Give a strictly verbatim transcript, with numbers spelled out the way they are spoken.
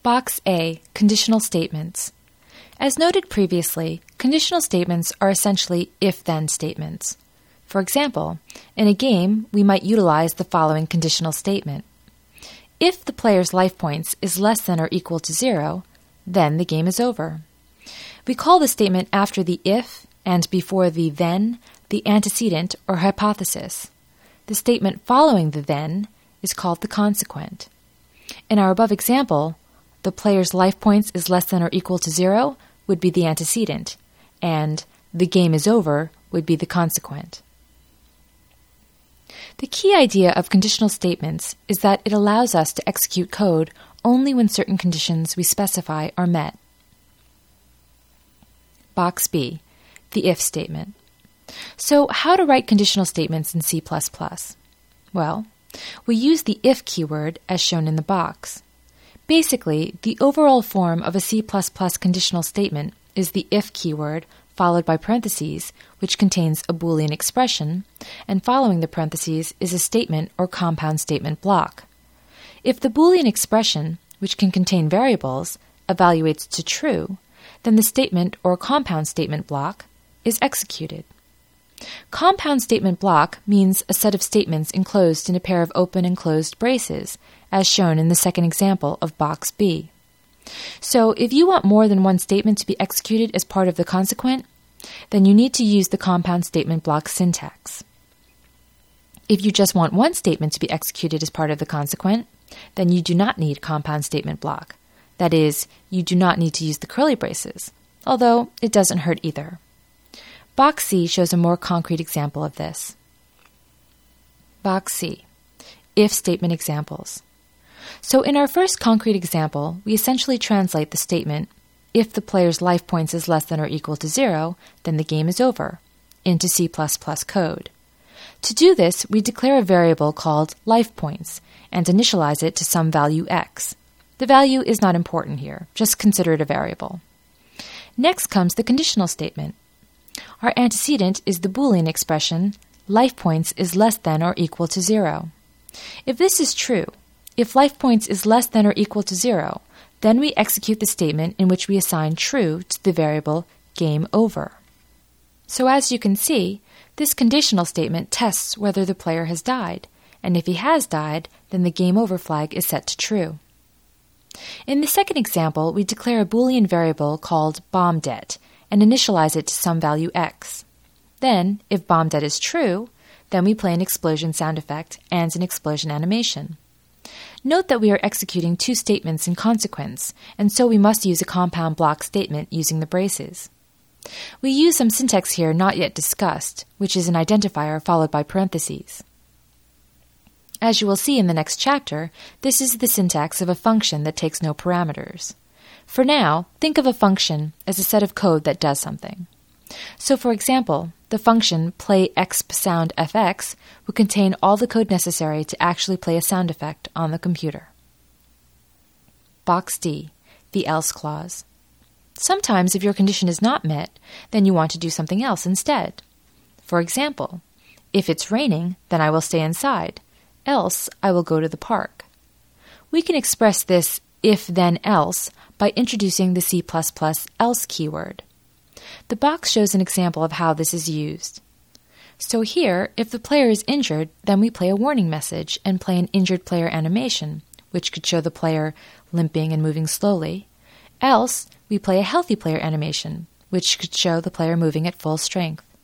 Box A, Conditional Statements. As noted previously, conditional statements are essentially if-then statements. For example, in a game, we might utilize the following conditional statement. If the player's life points is less than or equal to zero, then the game is over. We call the statement after the if and before the then the antecedent or hypothesis. The statement following the then is called the consequent. In our above example, the player's life points is less than or equal to zero would be the antecedent, and the game is over would be the consequent. The key idea of conditional statements is that it allows us to execute code only when certain conditions we specify are met. Box B, the if statement. So how to write conditional statements in C plus plus? Well, we use the if keyword as shown in the box. Basically, the overall form of a C plus plus conditional statement is the if keyword followed by parentheses, which contains a Boolean expression, and following the parentheses is a statement or compound statement block. If the Boolean expression, which can contain variables, evaluates to true, then the statement or compound statement block is executed. Compound statement block means a set of statements enclosed in a pair of open and closed braces, as shown in the second example of Box B. So if you want more than one statement to be executed as part of the consequent, then you need to use the compound statement block syntax. If you just want one statement to be executed as part of the consequent, then you do not need compound statement block. That is, you do not need to use the curly braces, although it doesn't hurt either. Box C shows a more concrete example of this. Box C, if statement examples. So in our first concrete example, we essentially translate the statement, if the player's life points is less than or equal to zero, then the game is over, into C plus plus code. To do this, we declare a variable called life points and initialize it to some value x. The value is not important here, just consider it a variable. Next comes the conditional statement. Our antecedent is the Boolean expression, life points is less than or equal to zero. If this is true, if life points is less than or equal to zero, then we execute the statement in which we assign true to the variable game over. So as you can see, this conditional statement tests whether the player has died, and if he has died, then the game over flag is set to true. In the second example, we declare a Boolean variable called bombdet and initialize it to some value x. Then, if bombdet is true, then we play an explosion sound effect and an explosion animation. Note that we are executing two statements in consequence, and so we must use a compound block statement using the braces. We use some syntax here not yet discussed, which is an identifier followed by parentheses. As you will see in the next chapter, this is the syntax of a function that takes no parameters. For now, think of a function as a set of code that does something. So for example, the function playExpSoundFX would contain all the code necessary to actually play a sound effect on the computer. Box D, the else clause. Sometimes if your condition is not met, then you want to do something else instead. For example, if it's raining, then I will stay inside, else I will go to the park. We can express this if-then-else by introducing the C plus plus else keyword. The box shows an example of how this is used. So here, if the player is injured, then we play a warning message and play an injured player animation, which could show the player limping and moving slowly. Else, we play a healthy player animation, which could show the player moving at full strength.